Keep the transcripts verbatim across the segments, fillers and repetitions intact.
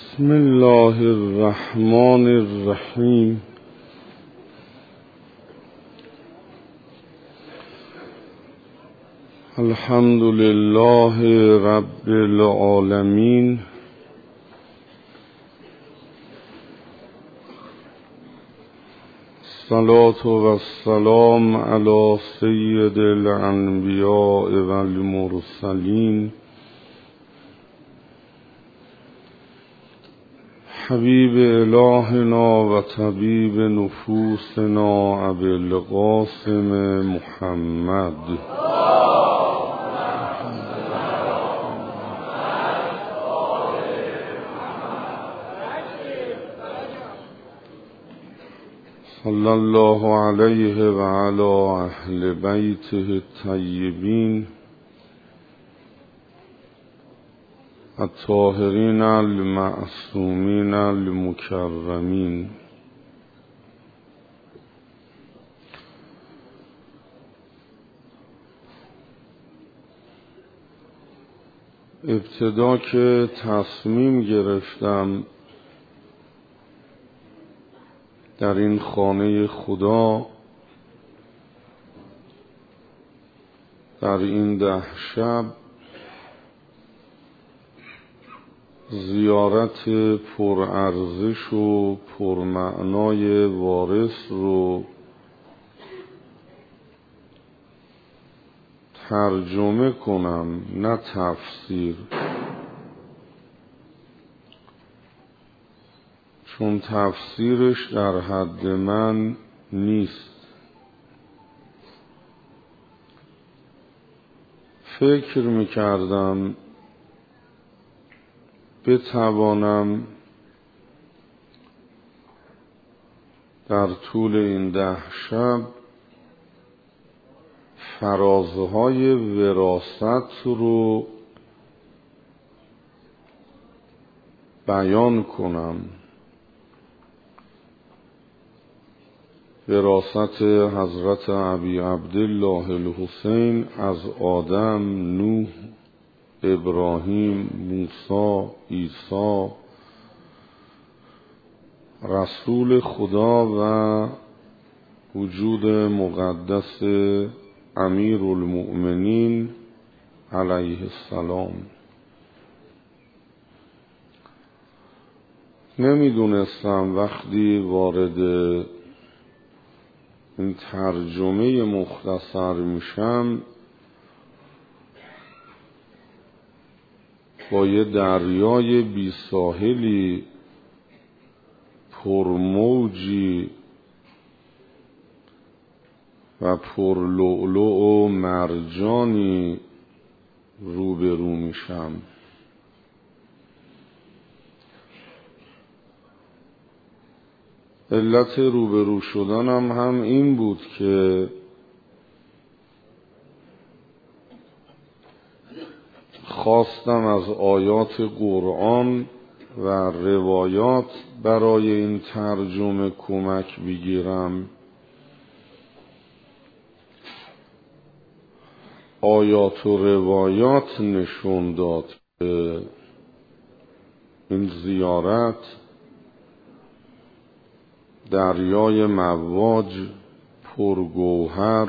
بسم الله الرحمن الرحیم. الحمد لله رب العالمین، الصلاة و السلام علی سید الانبیاء و المرسلین، حبیب الهنا و طبیب نفوسنا ابی القاسم محمد. صلی الله علیه و علی اهل بیته الطیبین الطاهرین المعصومین المکرمین. ابتدا که تصمیم گرفتم در این خانه خدا در این ده شب زیارت پرارزش و پرمعنای وارث رو ترجمه کنم، نه تفسیر، چون تفسیرش در حد من نیست. فکر میکردم بتوانم در طول این ده شب فرازهای وراثت رو بیان کنم. وراثت حضرت ابی عبدالله الحسین از آدم، نوح، ابراهیم، موسی، عیسی، رسول خدا و وجود مقدس امیر المؤمنین علیه السلام. نمیدونستم وقتی وارد این ترجمه مختصر میشم با یه دریای بی ساحلی پرموجی و پرلؤلؤ و مرجانی روبرو میشم. علت روبرو شدنم هم این بود که خواستم از آیات قرآن و روایات برای این ترجمه کمک بگیرم. آیات و روایات نشون داد که این زیارت دریای مواج پرگوهر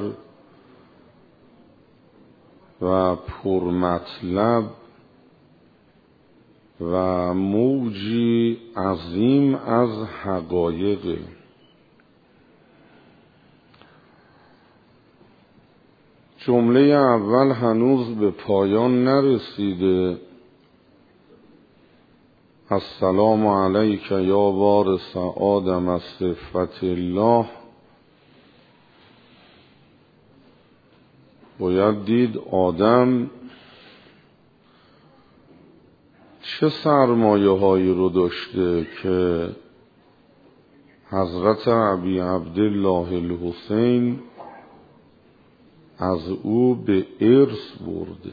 و پرمطلب و موجی عظیم از حقایق. جمله اول هنوز به پایان نرسیده. السلام علیک یا وارث آدم از صفت الله. باید دید آدم چه سرمایه هایی رو داشته که حضرت ابی عبدالله الحسین از او به ارث برده.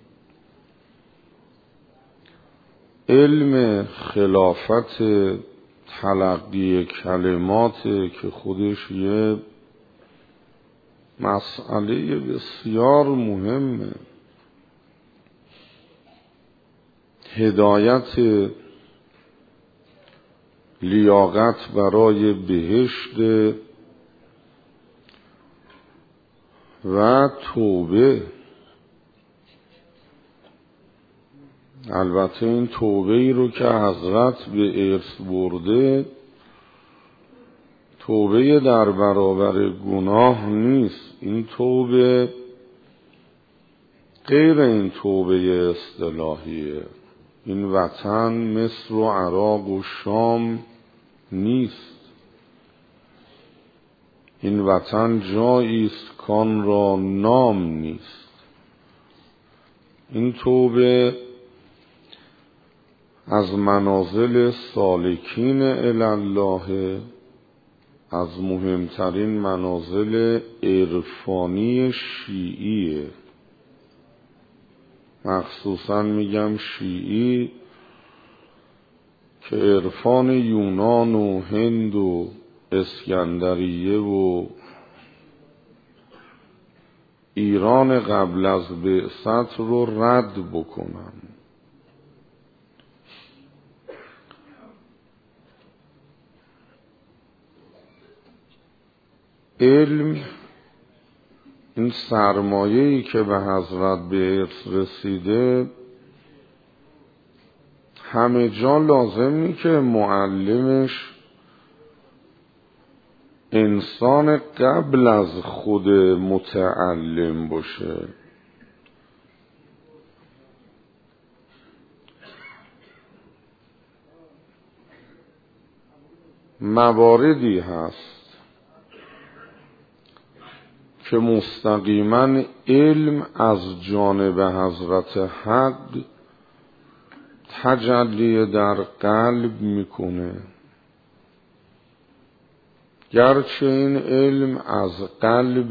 علم خلافت تلقی کلمات که خودش یه مسئله بسیار مهمه. هدایت لیاقت برای بهشت و توبه. البته این توبه ای رو که حضرت به ارث برده توبه در برابر گناه نیست. این توبه غیر این توبه اصطلاحیه. این وطن مصر و عراق و شام نیست. این وطن جایی است کان را نام نیست. این توبه از منازل سالکین الله، از مهمترین منازل عرفانی شیعیه. مخصوصا میگم شیعی که عرفان یونان و هند و اسکندریه و ایران قبل از بعثت رو رد بکنن. علم، این سرمایه‌ای که به حضرت به ارث رسیده، همه جا لازمی که معلمش انسان قبل از خود متعلم باشه. مواردی هست که مستقیما علم از جانب حضرت حق تجلی در قلب میکنه، گرچه این علم از قلب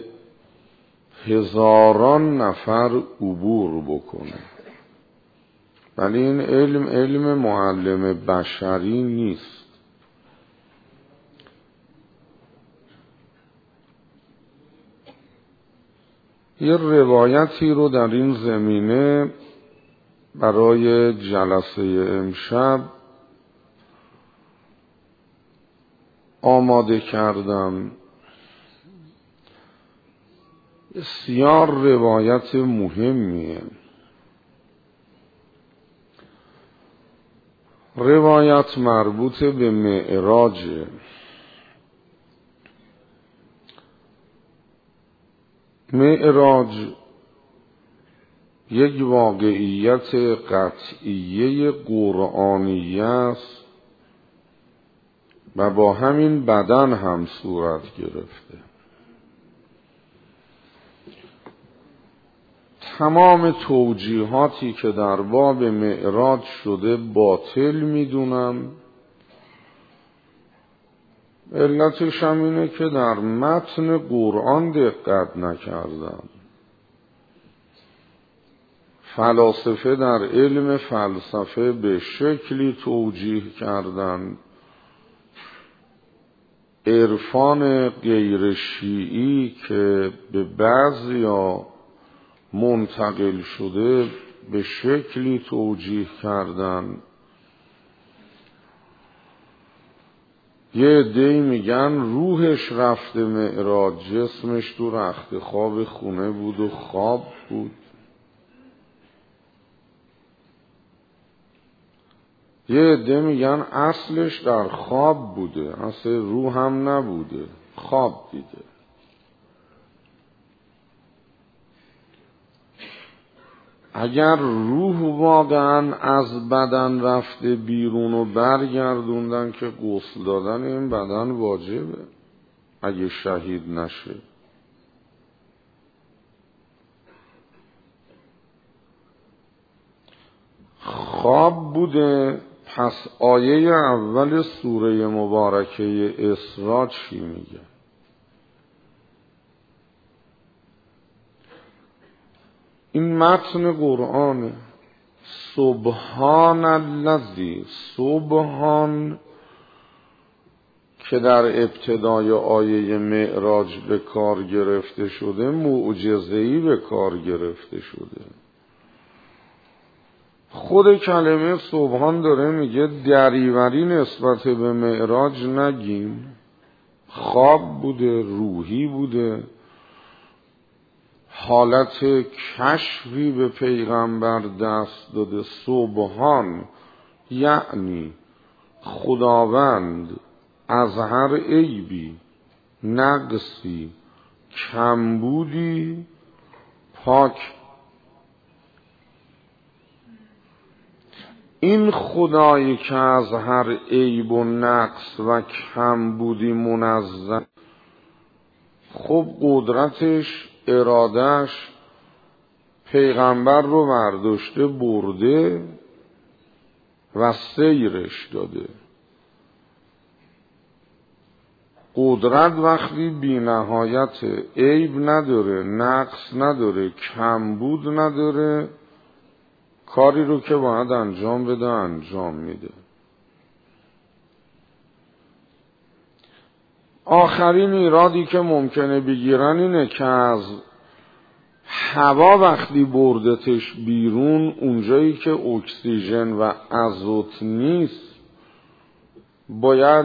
هزاران نفر عبور بکنه، ولی این علم علم معلم بشری نیست. یه روایتی رو در این زمینه برای جلسه امشب آماده کردم. بسیار روایت مهمیه. روایت مربوط به معراجه. معراج یک واقعیت قطعیه قرآنیه است و با همین بدن هم صورت گرفته. تمام توجیهاتی که در باب معراج شده باطل میدونم. علتش هم اینه که در متن قرآن دقت نکردم. فلاسفه در علم فلسفه به شکلی توجیه کردند، عرفان غیر شیعی که به بعضیا منتقل شده به شکلی توجیه کردند. یه عده‌ای میگن روحش رفته معراج، جسمش تو رخت خواب خونه بود و خواب بود. یه عده میگن اصلش در خواب بوده، اصل روح هم نبوده، خواب دیده. اگر روح واقعا از بدن رفته بیرون و برگردوندن که غسل دادن این بدن واجبه اگه شهید نشه. خواب بوده، پس آیه اول سوره مبارکه اسراء چی میگه؟ این متن قرآنه. سبحان الذی، سبحان که در ابتدای آیه معراج به کار گرفته شده، معجزه‌ای به کار گرفته شده. خود کلمه سبحان داره میگه دریوری نسبت به معراج نگیم، خواب بوده، روحی بوده، حالت کشفی به پیغمبر دست داده. سبحان یعنی خداوند از هر عیبی، نقصی، کمبودی پاک. این خدایی که از هر عیب و نقص و کمبودی منزه، خب قدرتش، ارادش پیغمبر رو برداشته برده و سیرش داده. قدرت وقتی بی نهایت، عیب نداره، نقص نداره، کمبود نداره، کاری رو که باید انجام بده انجام میده. آخرین ایرادی که ممکنه بگیرن اینه که از هوا وقتی بردتش بیرون، اونجایی که اکسیژن و ازوت نیست باید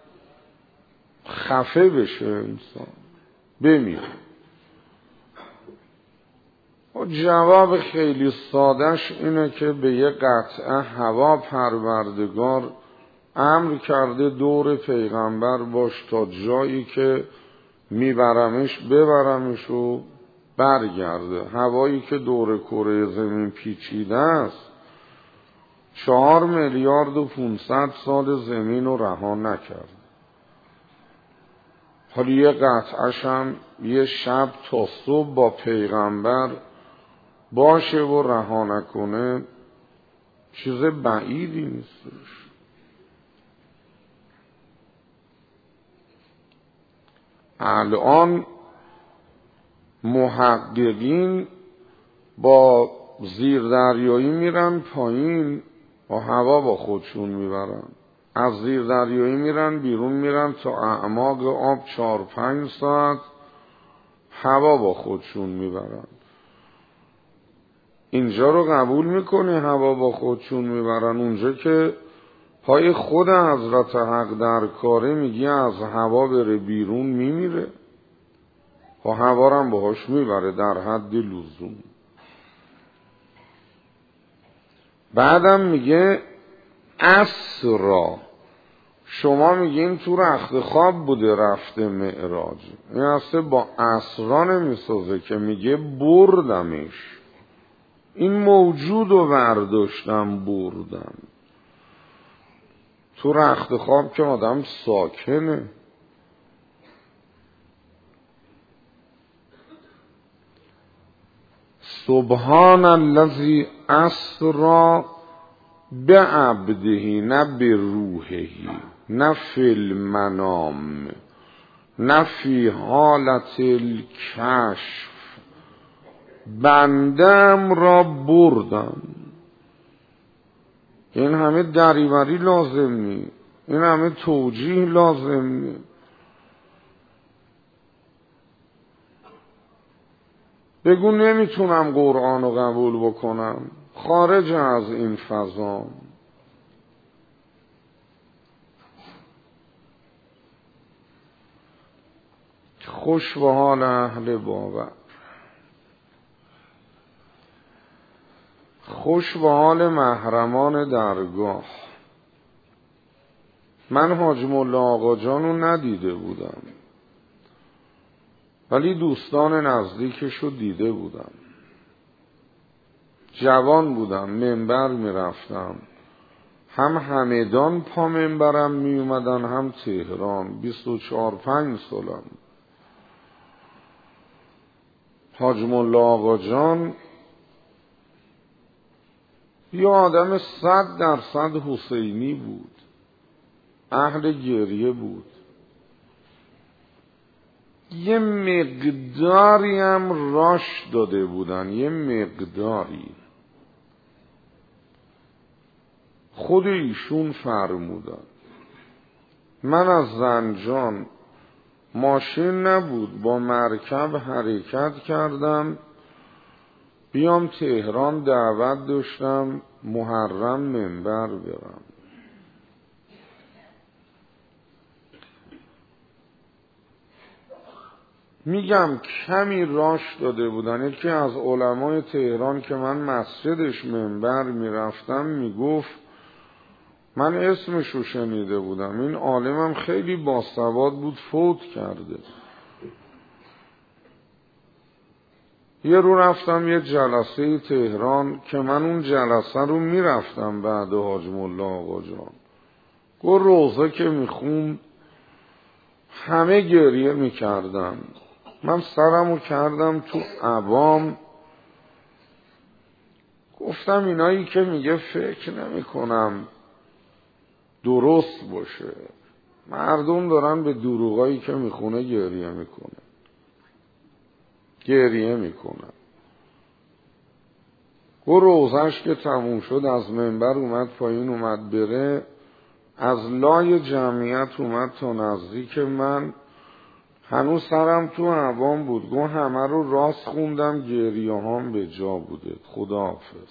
خفه بشه، انسان بمیره. و جواب خیلی سادهش اینه که به یه قطعه هوا پروردگار امر کرده دور پیغمبر باش تا جایی که میبرمش ببرمش و برگرده. هوایی که دور کره زمین پیچیده است، چهار میلیارد و پونصد سال زمین رو رها نکرد. حالا یه قطعش هم یه شب تا صبح با پیغمبر باشه و رها نکنه، چیز بعیدی نیستش. الان محققین با زیردریایی میرن پایین و هوا با خودشون میبرن، از زیردریایی میرن بیرون، میرن تا اعماق آب چار پنج ساعت هوا با خودشون میبرن. اینجا رو قبول میکنی هوا با خودشون میبرن؟ اونجا که پای خود حضرت حق در کاره میگی از هوا بره بیرون میمیره و هوا رو هم باهاش میبره در حد لزوم. بعدم میگه اسرا، شما میگین تو رخت خواب بوده رفته معراج، این اصلا با اسرا نمیسازه که میگه بردمش، این موجود رو برداشتم بردم. تو رخت خواب که آدم ساکنه. سبحان الذی اسری بعبده، نه به روحهی، نه فی المنام، نه فی حالت الکشف، بندم را بردم. این همه دریوری لازم نی، این همه توجیه لازم نی. بگو نمیتونم قرآن رو قبول بکنم، خارج از این فضا. خوش به حال اهل باور، خوش به حال محرمان درگاه. من حاج مولا آقا جانو ندیده بودم، ولی دوستان نزدیکشو دیده بودم. جوان بودم، منبر میرفتم، هم همدان پا منبرم می اومدن، هم تهران. بیست و چهار پنج سالم. حاج مولا آقا جان یه آدم صد درصد حسینی بود، اهل گریه بود. یه مقداری هم راش داده بودن، یه مقداری. خود ایشون فرمودن. من از زنجان، ماشین نبود، با مرکب حرکت کردم بیام تهران دعوت داشتم محرم منبر برم. میگم کمی راش داده بودن. یکی از علمای تهران که من مسجدش منبر میرفتم میگفت، من اسمشو شنیده بودم، این عالمم خیلی باسواد بود، فوت کرده. یه رو رفتم یه جلسه تهران که من اون جلسه رو میرفتم بعد حاج ملا آقا جان. گفت روزه که میخوند همه گریه میکردم. من سرمو کردم تو عوام، گفتم اینایی که میگه فکر نمی کنم درست باشه. مردم دارن به دروغایی که میخونه گریه میکنه گریه میکنن. و روزش که تموم شد از منبر اومد پایین، اومد بره، از لای جمعیت اومد تا نزدیک من، هنوز سرم تو عوام بود. گو همه رو راست خوندم، گریه هام به جا بوده، خداحافظ.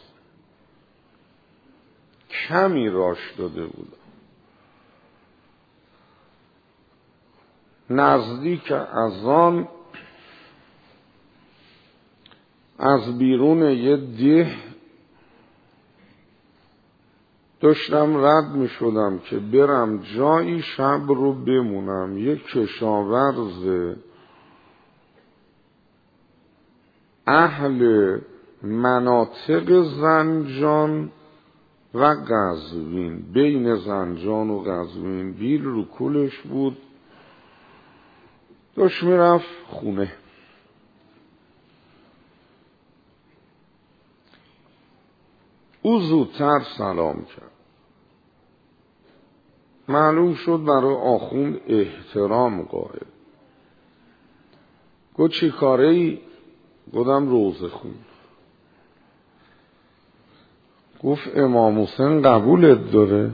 کمی راش داده بودم. نزدیک اذان از بیرون یه ده داشتم رد می شدم که برم جایی شب رو بمونم. یک کشاورز اهل مناطق زنجان و قزوین، بین زنجان و قزوین، بیل رو کولش بود، داشت می رفت خونه. او زودتر سلام کرد. معلوم شد برای آخوند احترام قائل. گفت چی کاره ای؟ گفتم روزه خوند. گفت امام حسین قبولت داره؟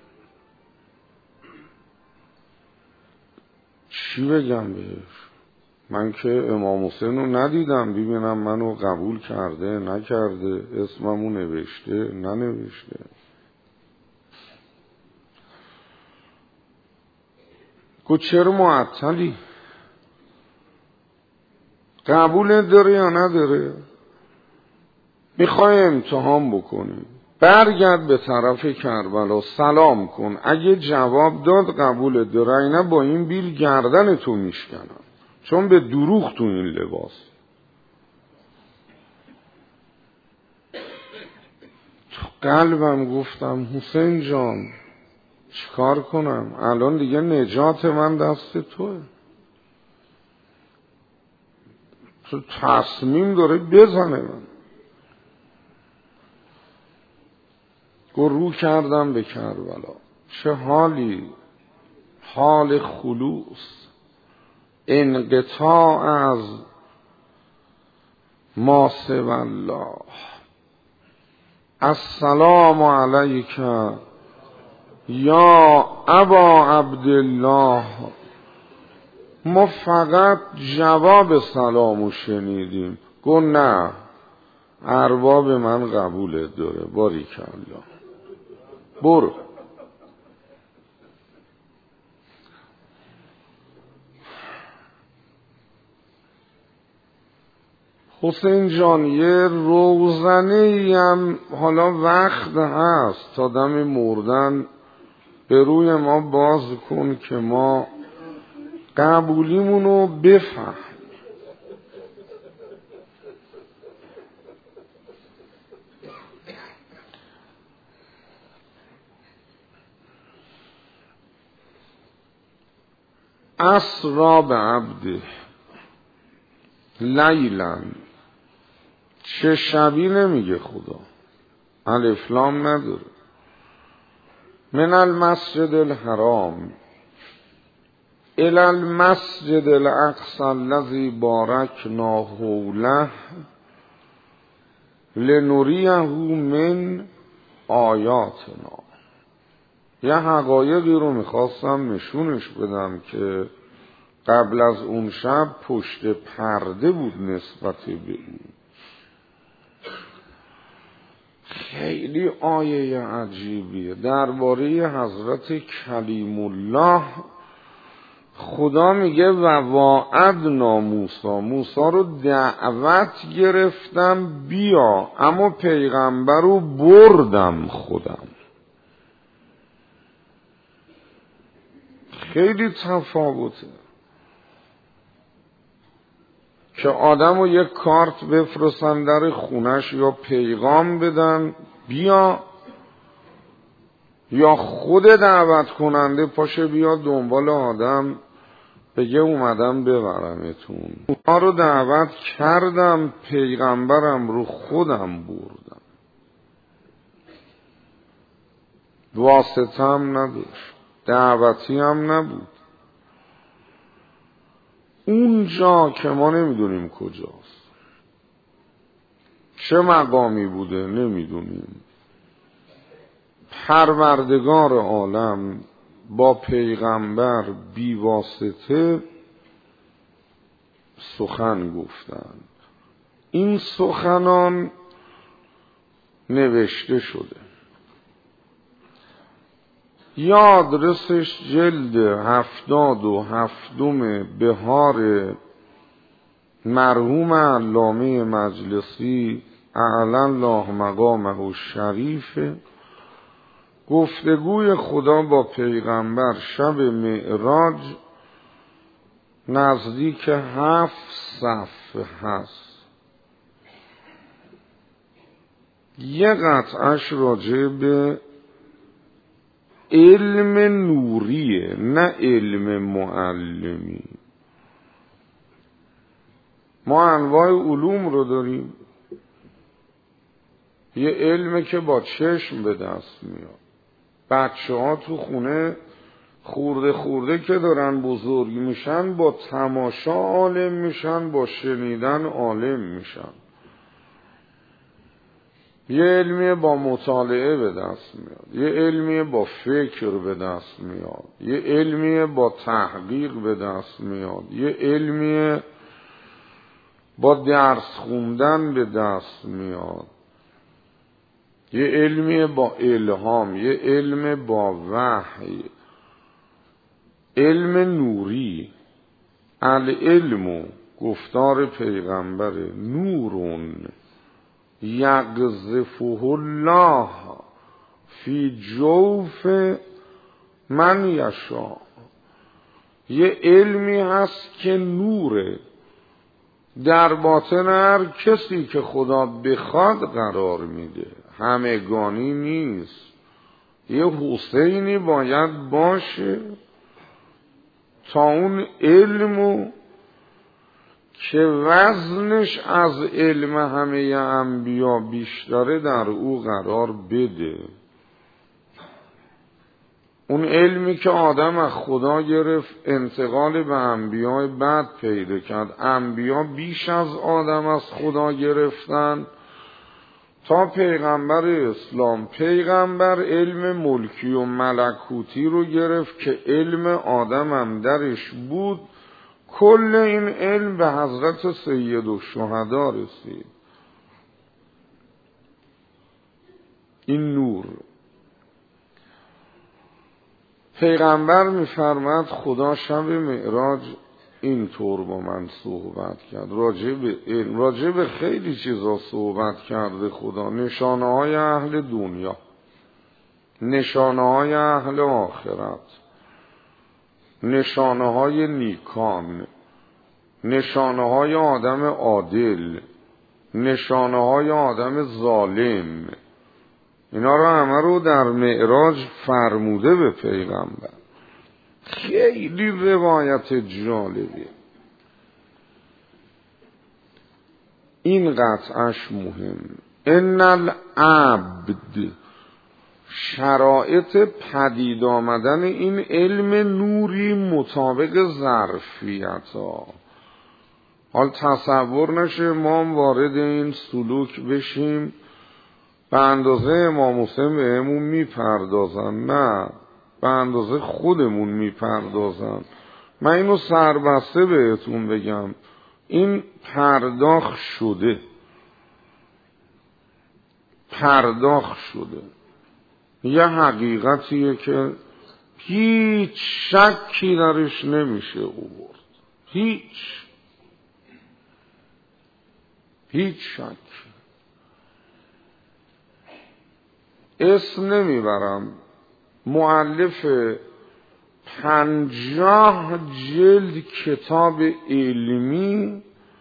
چی بگم بهش؟ من که امام حسین رو ندیدم ببینم منو قبول کرده نکرده، اسممو نوشته ننوشته. گفت چرا معطلی؟ قبولت داره یا نداره؟ میخوای امتحان بکنی، برگرد به طرف کربلا سلام کن، اگه جواب داد قبولت داره، اینا با این بیل گردن تو میشکنم، چون به دروغ تو این لباس. تو قلبم گفتم حسین جان چیکار کنم؟ الان دیگه نجات من دست توه. تو تصمیم داره بزنه من. رو کردم به کربلا. چه حالی، حال خلوص، انقطاع از ما سوی الله. السلام علیک یا ابا عبدالله. ما فقط جواب سلامو شنیدیم. گفت نه، ارباب من قبولت داره. باریکالله، برو. حسین جان یه روزنه هم حالا وقت هست تا دم مردن به روی ما باز کن که ما قبولیمونو بفهم. اسرا به عبده لیلن، چه شبی نمیگه خدا، الف لام نداره. من المسجد الحرام الی المسجد الاقصی الذی بارکنا حوله لنریه من آیاتنا. یه حقایقی رو میخواستم نشونش بدم که قبل از اون شب پشت پرده بود نسبت به اون. خیلی آیه عجیبیه درباره حضرت کلیم الله. خدا میگه و واعدنا موسی، موسی رو دعوت گرفتم بیا، اما پیغمبر رو بردم خودم. خیلی تفاوته که آدم رو یک کارت بفرستن در خونش یا پیغام بدن بیا، یا خود دعوت کننده پاشه بیا دنبال آدم بگه اومدم ببرمتون. اونا رو دعوت کردم، پیغمبرم رو خودم بردم، واسطه هم نداشت، دعوتی هم نبود. اونجا که ما نمیدونیم کجاست، چه مقامی بوده نمیدونیم، پروردگار عالم با پیغمبر بی واسطه سخن گفتند. این سخنان نوشته شده. یادرسش جلد هفتاد و هفتم بهار مرحوم علامه مجلسی اعلی الله مقامه الشریف، گفتگوی خدا با پیغمبر شب معراج، نزدیک هفت صفحه هست. یه قطعش راجع به علم نوریه، نه علم معلمی. ما انواع علوم رو داریم. یه علمه که با چشم به دست میاد. بچه ها تو خونه خورده خورده که دارن بزرگ میشن با تماشا عالم میشن، با شنیدن عالم میشن. یه علمیه با مطالعه به دست میاد، یه علمیه با فکر به دست میاد، یه علمیه با تحقیق به دست میاد، یه علمیه با درس خوندن به دست میاد، یه علمیه با الهام، یه علم با وحی. علم نوری، العلم، گفتار پیغمبر، نورون یقذفه الله فی جوف من یشاء. یه علمی هست که نوره در باطن هر کسی که خدا بخواد قرار میده، همگانی نیست. یه حسینی باید باشه تا اون علمو که وزنش از علم همه انبیا بیشتره در او قرار بده. اون علمی که آدم از خدا گرفت انتقال به انبیاء بعد پیدا کرد. انبیا بیش از آدم از خدا گرفتن تا پیغمبر اسلام. پیغمبر علم ملکی و ملکوتی رو گرفت که علم آدم هم درش بود. کل این علم به حضرت سید الشهدا رسید. این نور. پیغمبر می‌فرماد خدا شب معراج این طور با من صحبت کرد. راجع به علم، راجع به خیلی چیزا صحبت کرده خدا. نشانه های اهل دنیا، نشانه های اهل آخرت، نشانه های نیکان، نشانه های آدم عادل، نشانه های آدم ظالم. اینا رو همه رو در معراج فرموده به پیغمبر. خیلی روایت جالبیه. این قطعش مهم. ان العبد، شرایط پدید آمدن این علم نوری مطابق ظرفیت ها. حال تصور نشه ما وارد این سلوک بشیم به اندازه امام حسین بهمون میپردازن. نه، به اندازه خودمون میپردازن. من اینو سربسته بهتون بگم، این پرداخت شده. پرداخت شده، یه حقیقتیه که هیچ شکی درش نمیشه آورد، هیچ هیچ شک. اسم نمیبرم، مؤلف پنجاه جلد کتاب علمی،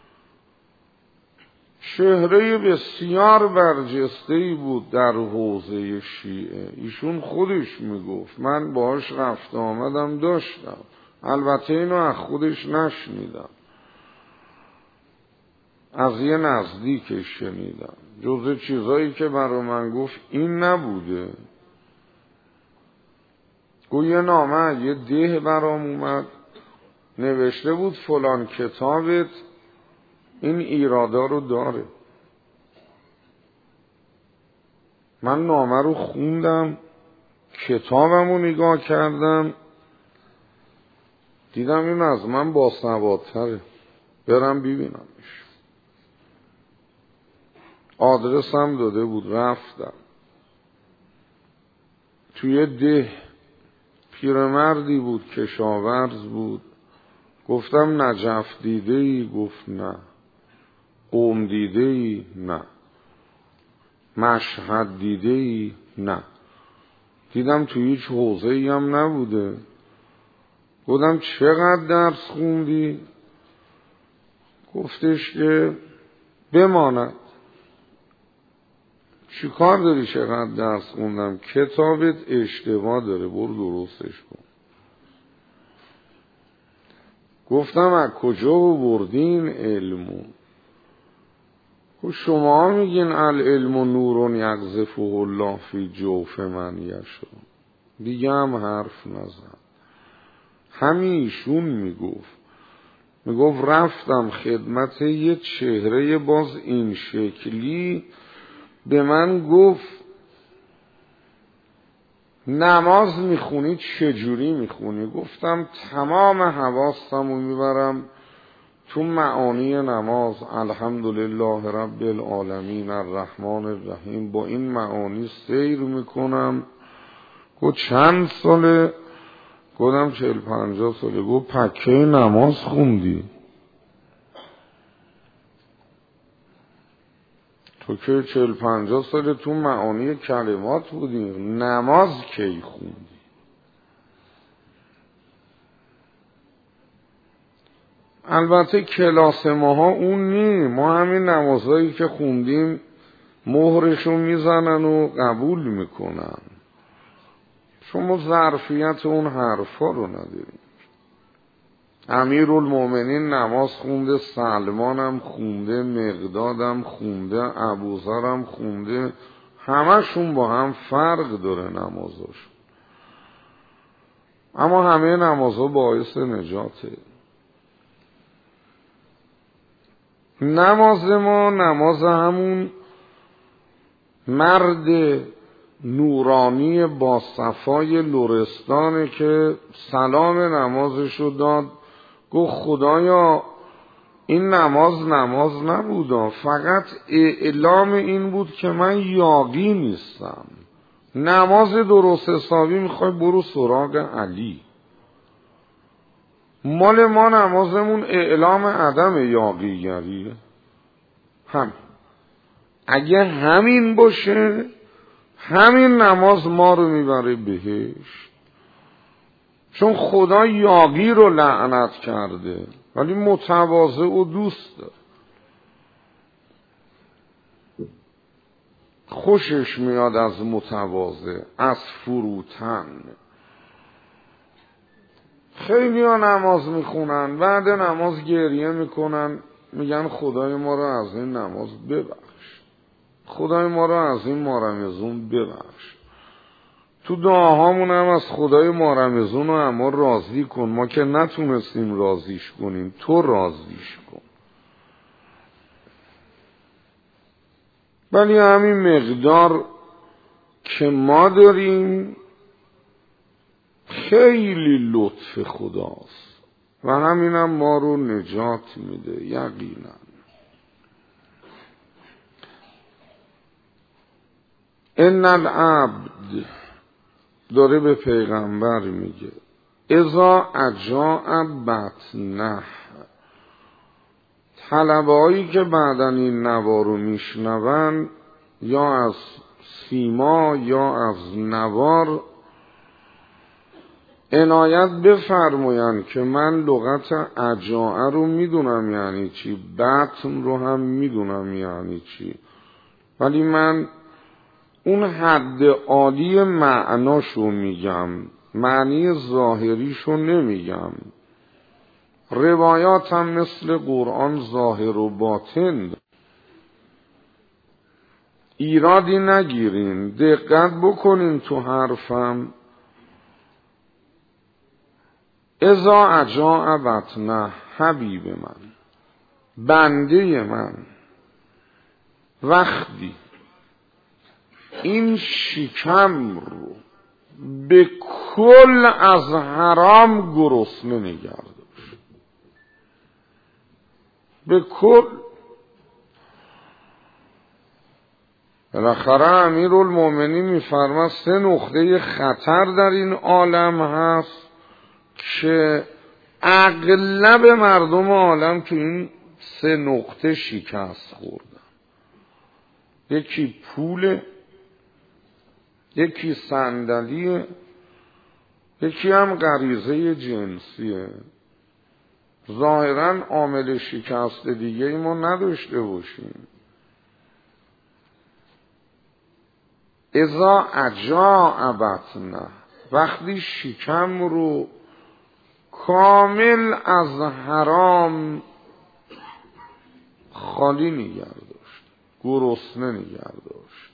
چهره بسیار برجسته‌ای بود در حوزه شیعه. ایشون خودش میگفت من باهاش رفت آمدم داشتم، البته اینو از خودش نشنیدم، از یه نزدیکش شنیدم. جزء چیزایی که برای من گفت این نبوده. گوی یه نامه یه ده برام اومد، نوشته بود فلان کتابت این ایرادا رو داره. من نامه رو خوندم، کتابم رو نگاه کردم، دیدم این از من باسوادتره، برم ببینمش. آدرسم داده بود، رفتم توی ده. پیرمردی بود، کشاورز بود. گفتم نجف دیده ای؟ گفت نه. قم دیده ای؟ نه. مشهد دیده ای؟ نه. دیدم توی هیچ حوزه ای هم نبوده. گفتم چقدر درس خوندی؟ گفتش که بماند. چی کار داری چقدر درس خوندم؟ کتابت اشتباه داره، برو درستش کن. گفتم از کجا بردین علمو؟ گفت شما میگین العلم نورون یقذفه الله فی جوف من یشاء. دیگه هم حرف نزن. همیشون میگفت میگفت رفتم خدمت یه چهره باز این شکلی، به من گفت نماز میخونی چجوری میخونی؟ گفتم تمام حواستم رو میبرم تو معانی نماز، الحمدلله رب العالمین الرحمن الرحیم، با این معانی سیر میکنم. گفت چند ساله؟ گفتم چهل پنجاه ساله. گفت پکه نماز خوندی؟ تو که چهل پنجاه ساله تو معانی کلمات بودی، نماز کی خوندی؟ البته کلاس ماها اون نی، ما همین نمازهایی که خوندیم مهرشو میزنن و قبول میکنن، شما ظرفیت اون حرفا رو نداریم. امیرالمومنین نماز خونده، سلمانم خونده، مقدادم خونده، ابوذرم خونده، همشون با هم فرق داره نمازاشون، اما همه نمازها باعث نجاته. نماز ما نماز همون مرد نورانی با صفای لرستانه که سلام نمازشو داد. گفت خدایا این نماز نماز نبودا، فقط اعلام این بود که من یاغی نیستم. نماز درست حسابی میخوای برو سراغ علی. مال ما نمازمون اعلام عدم یاغیگریه. هم اگه همین باشه همین نماز ما رو میبره بهش، چون خدا یاغی رو لعنت کرده ولی متواضع و دوست داره، خوشش میاد از متواضع، از فروتن. خیلی ها نماز میخونن، بعد نماز گریه میکنن، میگن خدای ما رو از این نماز ببخش، خدای ما رو از این مارمزون ببخش. تو دعاهامون هم از خدای مارمزون رو اما راضی کن، ما که نتونستیم راضیش کنیم، تو راضیش کن. ولی همین مقدار که ما داریم خیلی لطف خداست و همینم ما رو نجات میده. یقینا ان العبد داره به پیغمبر میگه اذا اجاء بطنه، طلبه‌هایی که بعدن این نوا رو میشنون یا از سیما یا از نوار عنایت بفرمایند که من لغت اجاء رو میدونم یعنی چی، بطن رو هم میدونم یعنی چی، ولی من اون حد عالی معناشو میگم، معنی ظاهریشو نمیگم. روایات هم مثل قرآن ظاهر و باطن، ایرادی نگیرین، دقت بکنین تو حرفم. اذا اجاء بطنه، حبیب من، بنده من، وقتی این شکم رو به کل از حرام گرسنه نگه داشت، به کل. بالاخره امیرالمومنین میفرماد سه نقطه خطر در این عالم هست که اغلب مردم عالم تو این سه نقطه شکست خوردن. یکی پول، یکی صندلیه، یکی هم غریزه جنسیه. ظاهرا عامل شکست دیگه ای ما نداشته باشیم. اذا اجاء بطنه، وقتی شکم رو کامل از حرام خالی نگه داشت، گرسنه نگه داشت،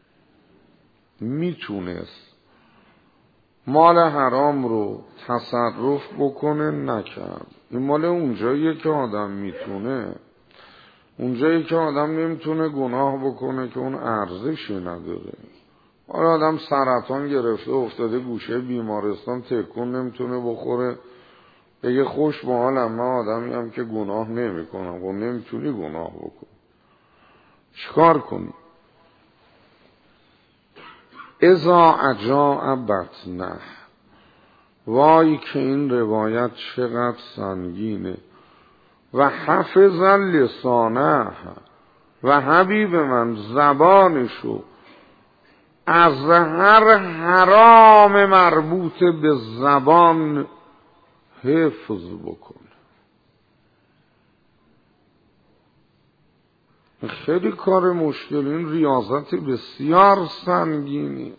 میتونست مال حرام رو تصرف بکنه، نکرد. این مال اونجاییه که آدم میتونه، اونجایی که آدم نمیتونه گناه بکنه که اون ارزشی نداره. حالا آدم سرطان گرفته افتاده گوشه بیمارستان، تکون نمیتونه بخوره، بگه خوش به حالم، من آدمی هم که گناه نمی کنم. خب نمیتونی گناه بکن، چیکار کنی؟ اذا اجاء بطنه، وای که این روایت چقدر سنگینه. و حفظ لسانه، و حبیب من زبانشو از هر حرام مربوط به زبان حفظ بکن. خیلی کار مشکل، این ریاضت بسیار سنگینی.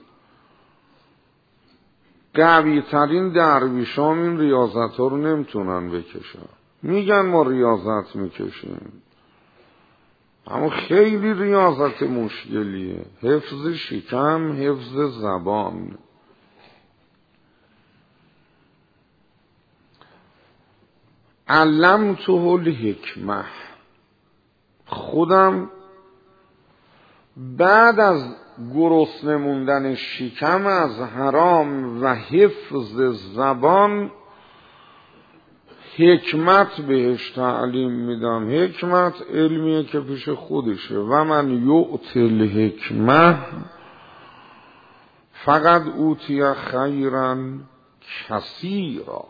قوی ترین درویشام این ریاضت ها رو نمیتونن بکشن، میگن ما ریاضت میکشیم، اما خیلی ریاضت مشکلیه. حفظ شکم، حفظ زبان. علمته الحکمه، خودم بعد از گرسنه موندن شکم از حرام و حفظ زبان حکمت بهش تعلیم میدم. حکمت علمیه که پیش خودشه. و من یؤت الحکمه فقط اوتی خیرا کثیرا.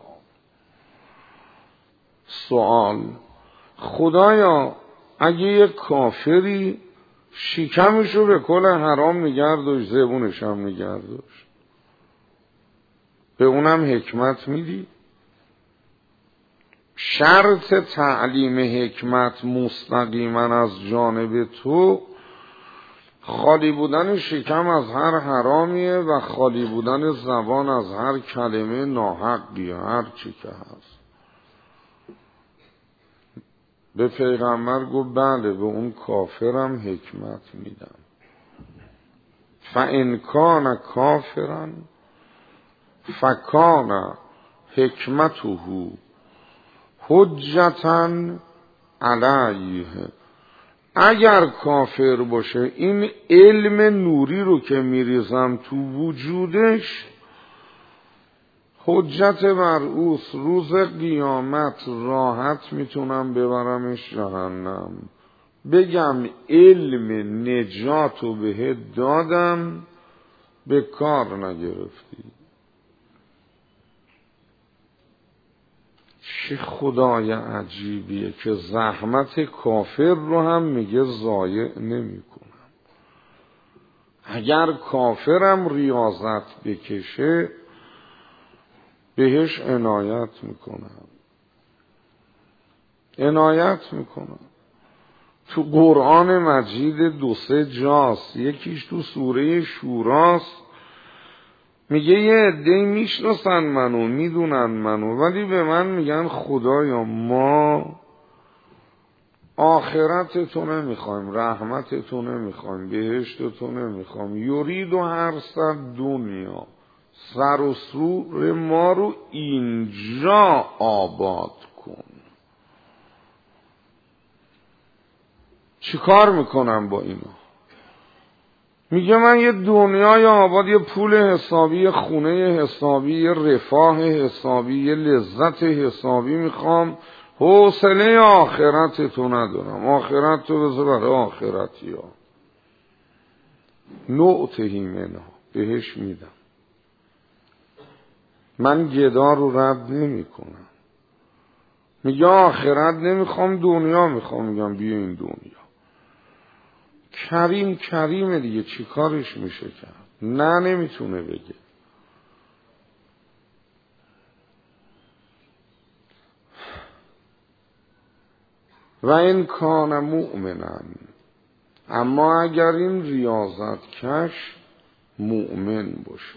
سوال: خدایا اگه یک کافری شکمشو به کل حرام نگه داشت، زبونش هم نگه داشت، به اونم حکمت میدی؟ شرط تعلیم حکمت مستقیما از جانب تو خالی بودن شکم از هر حرامیه و خالی بودن زبان از هر کلمه ناحقیه، هر چی که هست. به پیغمبر گفت بله، به اون کافرم حکمت میدم. فَإِنْ كَانَ كَافِرًا فَكَانَ حکمته حجتاً علیه. اگر کافر باشه این علم نوری رو که میریزم تو وجودش حجت بر اوست. روز قیامت راحت میتونم ببرمش جهنم، بگم علم نجاتو بهت دادم، به کار نگرفتی. چه خدای عجیبیه که زحمت کافر رو هم میگه ضایع نمی کنم. اگر کافرم ریاضت بکشه بهش عنایت میکنم عنایت میکنم. تو قرآن مجید دو سه جاست، یکیش تو سوره شوراست، میگه یه عده‌ای میشناسن منو میدونن منو ولی به من میگن خدایا ما آخرت تو نمیخوایم، رحمت تو نمیخوایم، بهشت تو نمیخوایم، یورید و هر سر دنیا سر و سور ما رو اینجا آباد کن. چی کار میکنم با اینا؟ میگه من یه دنیای آباد، یه پول حسابی، یه خونه حسابی، یه رفاه حسابی، یه لذت حسابی میخوام، حوصله آخرت تو ندارم. آخرت تو بذار برای آخرتی ها. نؤتهی منها، بهش میدم. من گدا رو رد نمی کنم. میگه آخرت نمیخوام دنیا میخوام، میگم بیا این دنیا. کریم کریمه دیگه، چی کارش میشه کرد؟ نه نمیتونه بگه. و این کان مؤمنن، اما اگر این ریاضت کش مؤمن باشه،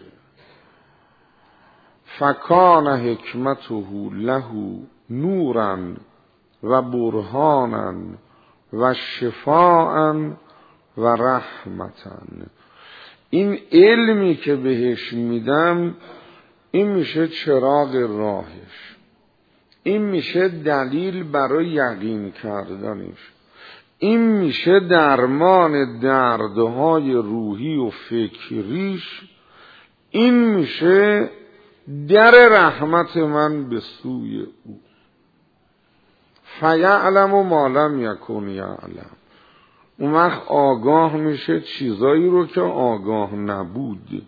فکان حکمته له نورا و برهانا و شفاء و رحمتا، این علمی که بهش میدم این میشه چراغ راهش، این میشه دلیل برای یقین کردنش، این میشه درمان دردهای روحی و فکریش، این میشه در رحمت من به سوی او. فیعلم و ما لم یکن یعلم، اون وقت آگاه میشه چیزایی رو که آگاه نبود.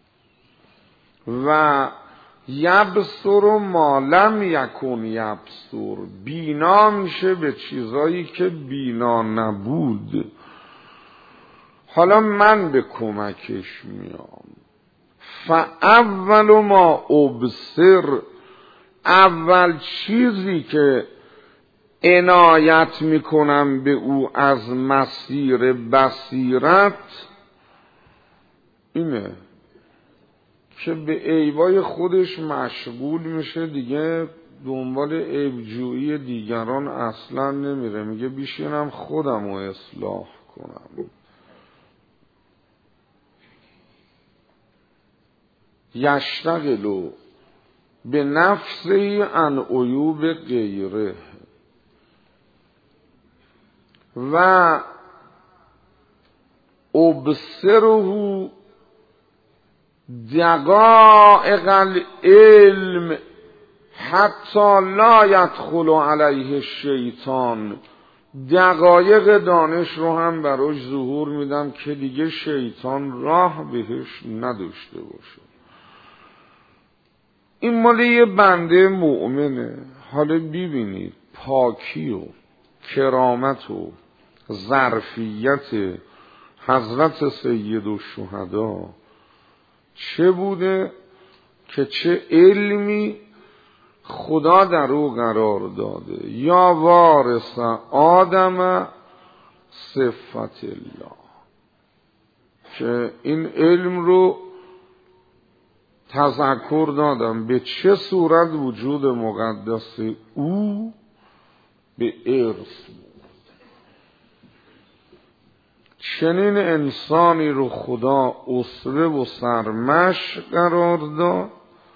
و یبصر و ما لم یکن یبصر، بینا میشه به چیزایی که بینا نبود. حالا من به کمکش میام. فاول ما ابصر، اول چیزی که عنایت میکنم به او از مسیر بصیرت اینه که به عیبای خودش مشغول میشه دیگه، دنبال عیبجویی دیگران اصلا نمیره، میگه بیشینم خودم رو اصلاح کنم. یشتغلو به نفسی عن عیوب غیره و ابصره دقائق العلم حتی لا یدخل علیه الشیطان، دقایق دانش رو هم براش ظهور میدم که دیگه شیطان راه بهش نداشته باشه. این مال یه بنده مؤمنه. حالا ببینید پاکی و کرامت و ظرفیت حضرت سید الشهدا چه بوده که چه علمی خدا در او قرار داده. یا وارث آدم صفت الله، که این علم رو تذکر دادم به چه صورت وجود مقدس او به ارث بود. چنین انسانی رو خدا اسوه و سرمشق قرار داد.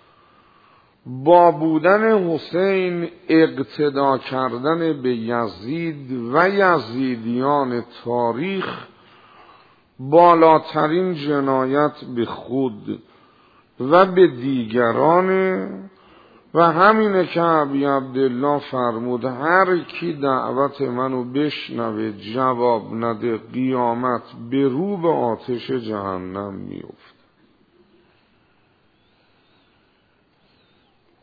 با بودن حسین اقتدا کردن به یزید و یزیدیان تاریخ بالاترین جنایت به خود و به دیگران، و همینه که ابی عبدالله فرمود هر کی دعوت منو بشنوه جواب نده قیامت به رو به آتش جهنم میفته.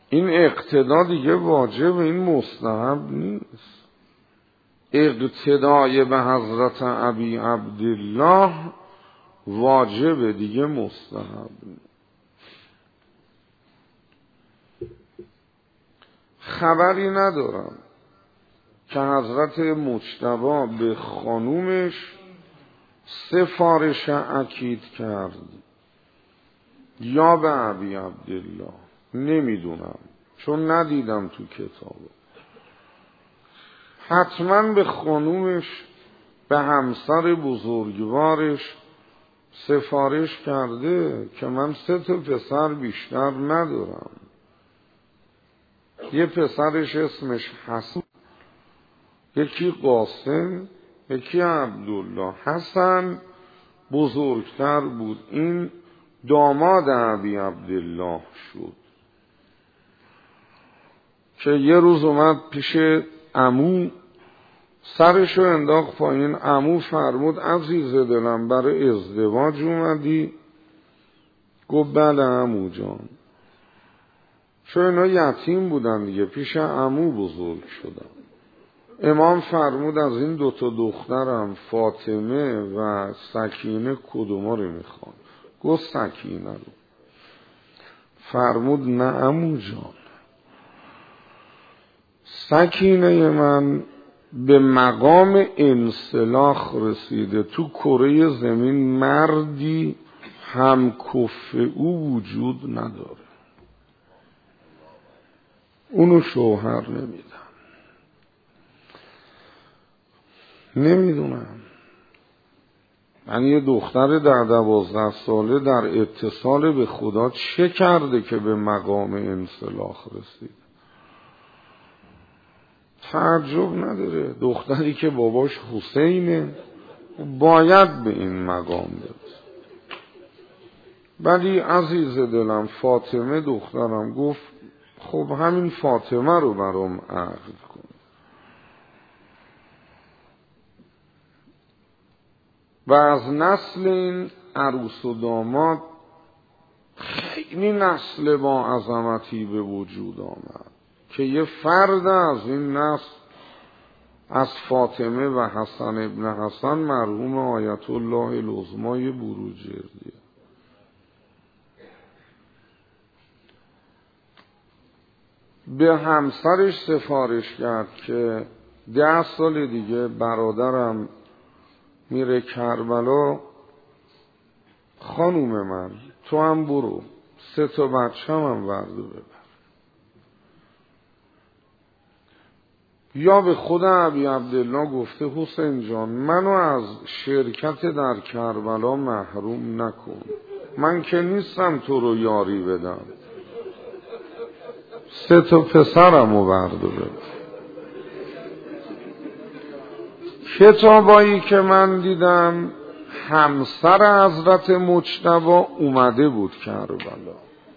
این اقتدا دیگه واجب، این مستحب نیست. اقتدای به حضرت ابی عبدالله واجب دیگه مستحب نیست. خبری ندارم که حضرت مجتبی به خانومش سفارش اکید کرد یا به ابی عبدالله، نمیدونم چون ندیدم تو کتاب. حتما به خانومش، به همسر بزرگوارش سفارش کرده که من سه تا پسر بیشتر ندارم. یه پسرش اسمش حسن، یکی قاسم، یکی عبدالله. حسن بزرگتر بود، این داماد ابی عبدالله شد که یه روز اومد پیش عمو، سرشو انداخت پایین. عمو فرمود عزیز دلم برای ازدواج اومدی؟ گفت بله عمو جان. چون اینا یتیم بودن دیگه، پیش عمو بزرگ شدن. امام فرمود از این دوتا دخترم فاطمه و سکینه کدوما رو میخوان؟ گفت سکینه رو. فرمود نه عمو جان، سکینه من به مقام انسلاخ رسیده، تو کره زمین مردی هم کف او وجود نداره، اونو شوهر نمیدن. نمیدونم من یه دختر در دوازده ساله در اتصال به خدا چه کرده که به مقام انسلاخ رسید؟ تعجب نداره، دختری که باباش حسینه باید به این مقام برسه. ولی عزیز دلم فاطمه دخترم گفت خب همین فاطمه رو برام عقد کن. و از نسل این عروس و داماد خیلی نسل با عظمتی به وجود آمد که یه فرد از این نسل از فاطمه و حسن ابن حسن مرحوم آیت الله العظمای بروجردی، به همسرش سفارش کرد که ده سال دیگه برادرم میره کربلا، خانوم من تو هم برو، سه تا بچه هم ورده ببر. یا به خود ابی عبدالله گفته حسین جان منو از شرکت در کربلا محروم نکن، من که نیستم تو رو یاری بدم، سه تا پسرمو ورده ببر. کتابایی که من دیدم همسر حضرت مجتبی اومده بود کربلا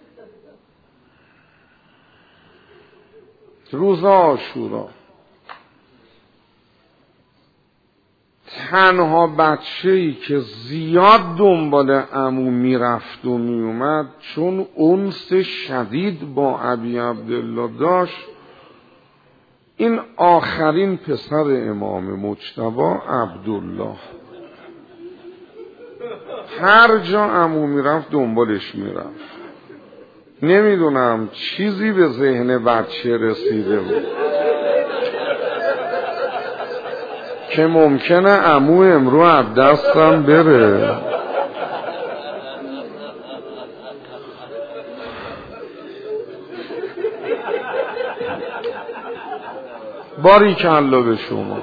روز عاشورا. تنها بچه‌ای که زیاد دنبال عمو میرفت و میومد چون انس شدید با ابی عبدالله داشت، این آخرین پسر امام مجتبی عبدالله. هر جا عمو میرفت دنبالش میرفت. نمیدونم چیزی به ذهن بچه رسیده بود که ممکنه عمو امرو از دستم بره. باریکالله به شما.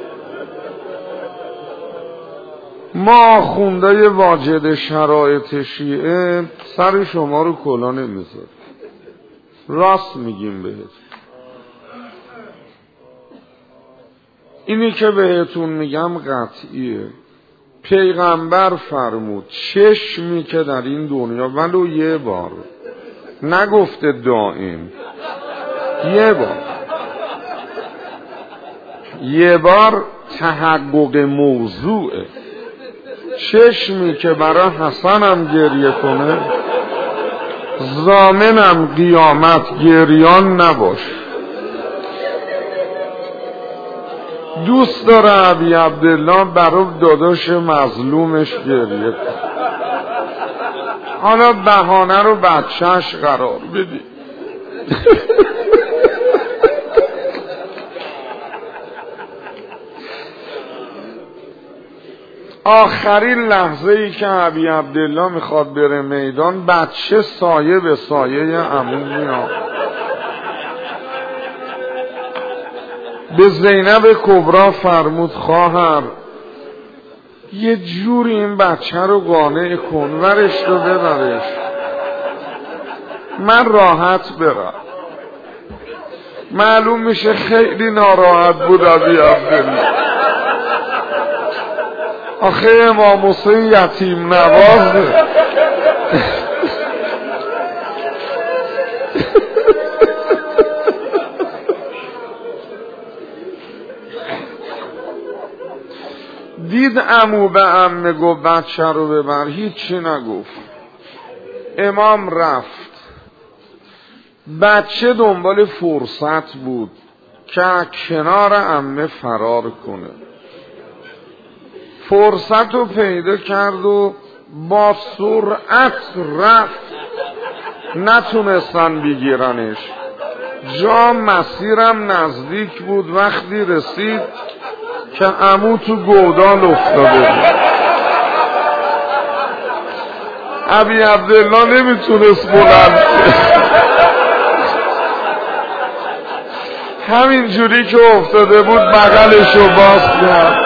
ما خوندای واجد شرایط شیعه سر شما رو کلا نمیذار. راست میگیم بهت. اینی که بهتون میگم قطعیه. پیغمبر فرمود چشمی که در این دنیا ولو یه بار، نگفته دائم، یه بار یه بار تحقق موضوعه، چشمی که برای حسنم گریه کنه ضامنم قیامت گریان نباش. دوست داره ابی عبدالله برای داداش مظلومش گریه کنه. حالا بهانه رو بچهش قرار بدی. آخرین لحظه ای که ابی عبدالله میخواد بره میدان، بچه سایه به سایه عمو میاد. به زینب کبرا فرمود خواهر یه جوری این بچه رو قانع کن، ورش رو ببرش، من راحت برم. معلوم میشه خیلی ناراحت بود ابی عبدالله. آخه امام حسین یتیم نوازه. دید عمو به عمه گفت بچه رو ببر، هیچی نگفت. امام رفت. بچه دنبال فرصت بود که کنار عمه فرار کنه. فرصت رو پیدا کرد و با سرعت رفت. نتونستن بگیرنش. جا مسیرم نزدیک بود. وقتی رسید که عمو تو گودال افتاده بود. ابی عبدالله نمیتونست بلند همین جوری که افتاده بود بغلشو باز کرد.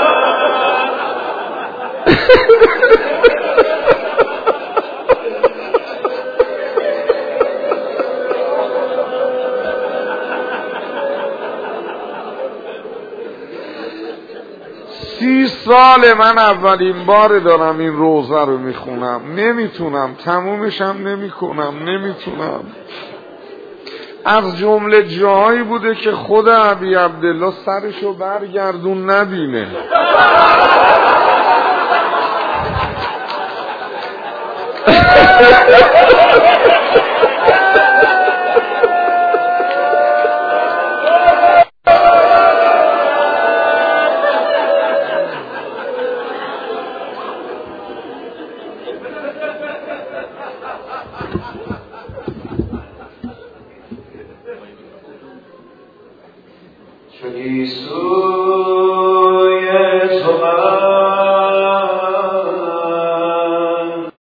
سی سال من اولین بار دارم این روزه رو میخونم، نمیتونم تمومشم نمیکنم، نمیتونم. از جمله جاهایی بوده که خود ابی عبدالله سرشو برگردون نبینه.